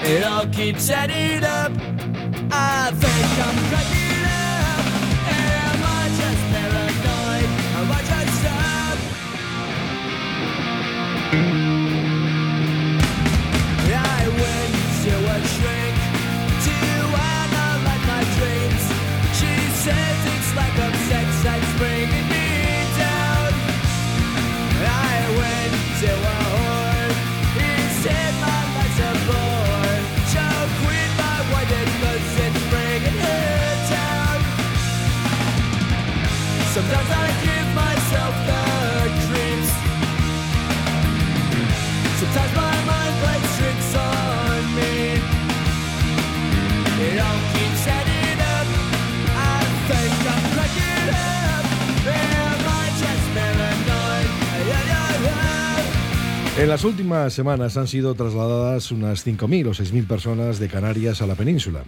It all keeps adding up. I think I'm cracking up. Am I just paranoid? Am I just up? I went to a shrink to analyze my dreams. She says it's like a sex that's bringing me down. I went to a whore. He said my life's a bore. So quit my white cause it's bringing her down. Sometimes I give myself the creeps. Sometimes my mind plays tricks on me. It all keeps adding up. I think I'm cracking up. Am I just paranoid? En las últimas semanas han sido trasladadas unas 5.000 o 6.000 personas de Canarias a la península.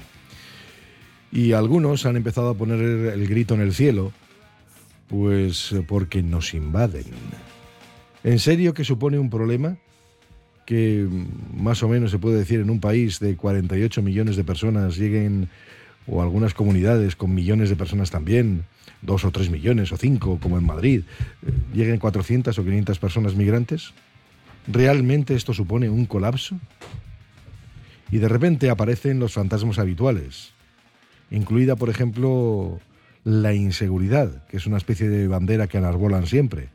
Y algunos han empezado a poner el grito en el cielo, pues porque nos invaden. ¿En serio que supone un problema? Que más o menos se puede decir en un país de 48 millones de personas lleguen, o algunas comunidades con millones de personas también, 2 o 3 millones o 5, como en Madrid, lleguen 400 o 500 personas migrantes. ¿Realmente esto supone un colapso? Y de repente aparecen los fantasmas habituales, incluida, por ejemplo, la inseguridad, que es una especie de bandera que enarbolan siempre,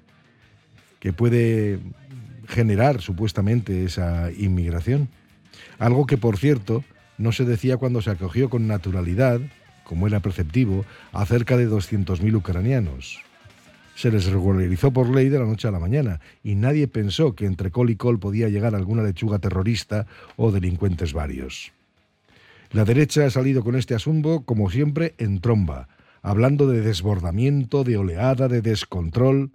que puede generar supuestamente esa inmigración. Algo que, por cierto, no se decía cuando se acogió con naturalidad, como era preceptivo, a cerca de 200.000 ucranianos. Se les regularizó por ley de la noche a la mañana y nadie pensó que entre col y col podía llegar alguna lechuga terrorista o delincuentes varios. La derecha ha salido con este asunto, como siempre, en tromba, hablando de desbordamiento, de oleada, de descontrol,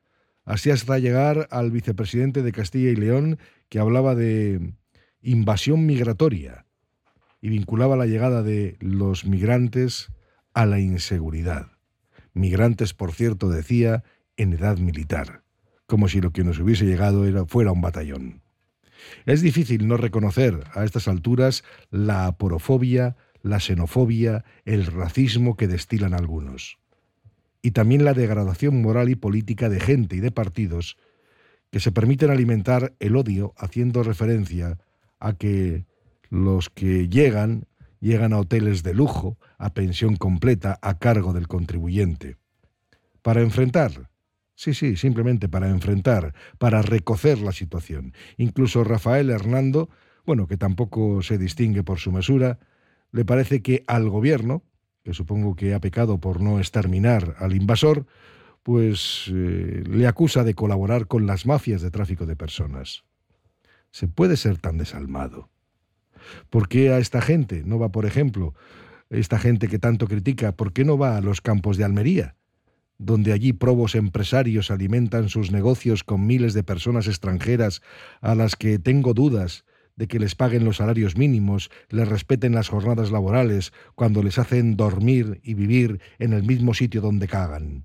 así hasta llegar al vicepresidente de Castilla y León, que hablaba de invasión migratoria y vinculaba la llegada de los migrantes a la inseguridad. Migrantes, por cierto, decía, en edad militar, como si lo que nos hubiese llegado fuera un batallón. Es difícil no reconocer a estas alturas la aporofobia, la xenofobia, el racismo que destilan algunos. Y también la degradación moral y política de gente y de partidos que se permiten alimentar el odio haciendo referencia a que los que llegan a hoteles de lujo, a pensión completa, a cargo del contribuyente. Para enfrentar, sí, simplemente para enfrentar, para recocer la situación. Incluso Rafael Hernando, que tampoco se distingue por su mesura, le parece que al gobierno, que supongo que ha pecado por no exterminar al invasor, pues le acusa de colaborar con las mafias de tráfico de personas. ¿Se puede ser tan desalmado? ¿Por qué a esta gente no va, por ejemplo, esta gente que tanto critica, por qué no va a los campos de Almería, donde allí probos empresarios alimentan sus negocios con miles de personas extranjeras a las que tengo dudas de que les paguen los salarios mínimos, les respeten las jornadas laborales cuando les hacen dormir y vivir en el mismo sitio donde cagan?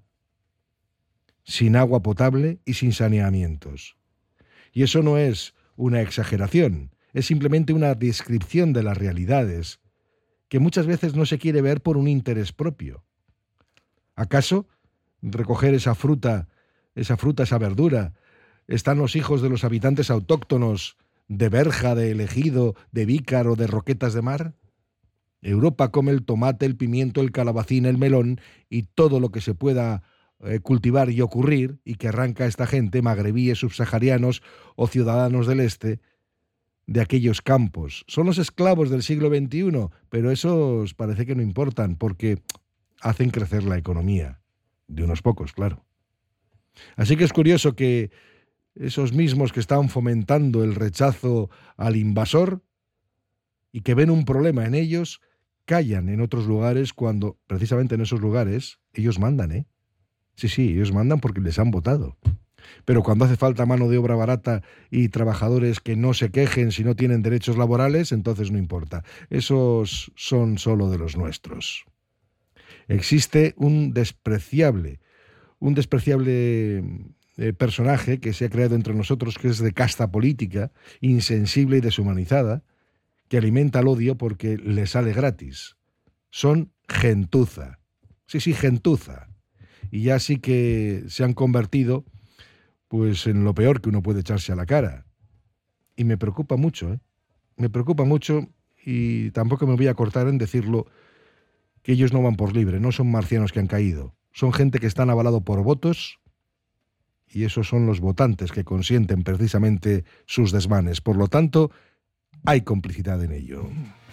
Sin agua potable y sin saneamientos. Y eso no es una exageración, es simplemente una descripción de las realidades que muchas veces no se quiere ver por un interés propio. ¿Acaso recoger esa fruta, esa verdura, están los hijos de los habitantes autóctonos de Berja, de El Ejido, de Vícar o de Roquetas de Mar? Europa come el tomate, el pimiento, el calabacín, el melón y todo lo que se pueda cultivar y ocurrir y que arranca esta gente, magrebíes, subsaharianos o ciudadanos del este, de aquellos campos. Son los esclavos del siglo XXI, pero esos parece que no importan porque hacen crecer la economía. De unos pocos, claro. Así que es curioso que esos mismos que están fomentando el rechazo al invasor y que ven un problema en ellos, callan en otros lugares cuando, precisamente en esos lugares, ellos mandan, ¿eh? Sí, ellos mandan porque les han votado. Pero cuando hace falta mano de obra barata y trabajadores que no se quejen si no tienen derechos laborales, entonces no importa. Esos son solo de los nuestros. Existe un despreciable personaje que se ha creado entre nosotros, que es de casta política, insensible y deshumanizada, que alimenta el odio porque le sale gratis. Son gentuza. Sí, gentuza. Y ya sí que se han convertido pues en lo peor que uno puede echarse a la cara. Y me preocupa mucho, ¿eh? Me preocupa mucho, y tampoco me voy a cortar en decirlo, que ellos no van por libre, no son marcianos que han caído. Son gente que están avalados por votos, y esos son los votantes que consienten precisamente sus desmanes. Por lo tanto, hay complicidad en ello.